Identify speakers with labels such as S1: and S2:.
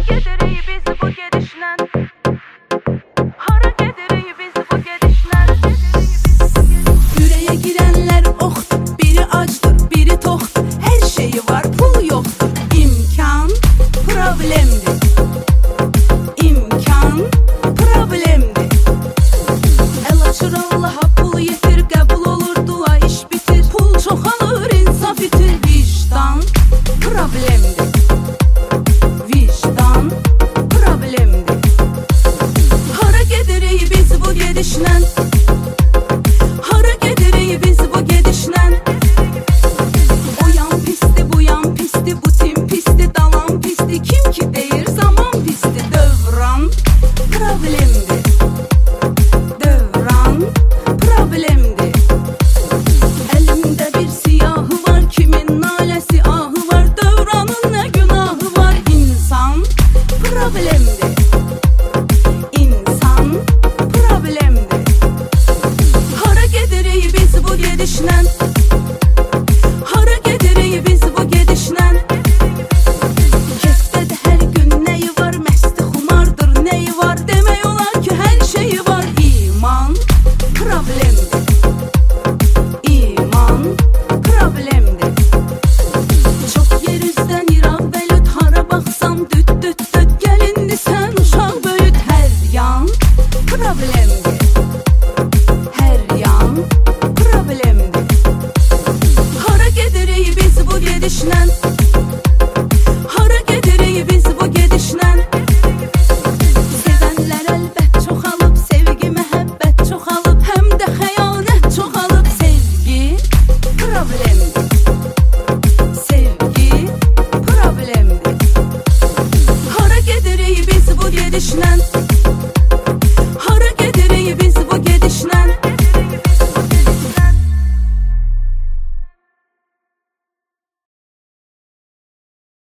S1: gedirik biz bu gedişlə? Hara gedirik biz bu gedişlə?
S2: Ürəyə girənlər oxdur, biri acdır, biri toxdur. Hər şeyi var, pul yoxdur. İmkan problemdir. İmkan problemdir. Əl açır Allaha, pul yetir, qəbul olur dua, iş bitir. Pul çoxalır, insaf itir. Vicdan problemdir. Vicdan problemdir. Hara gedirik biz bu gedişlə? Hara gedirik biz bu gedişlə? O yan pisdi, bu yan pisdi, bu tim pisdi, dalan pisdi. Kim ki deyil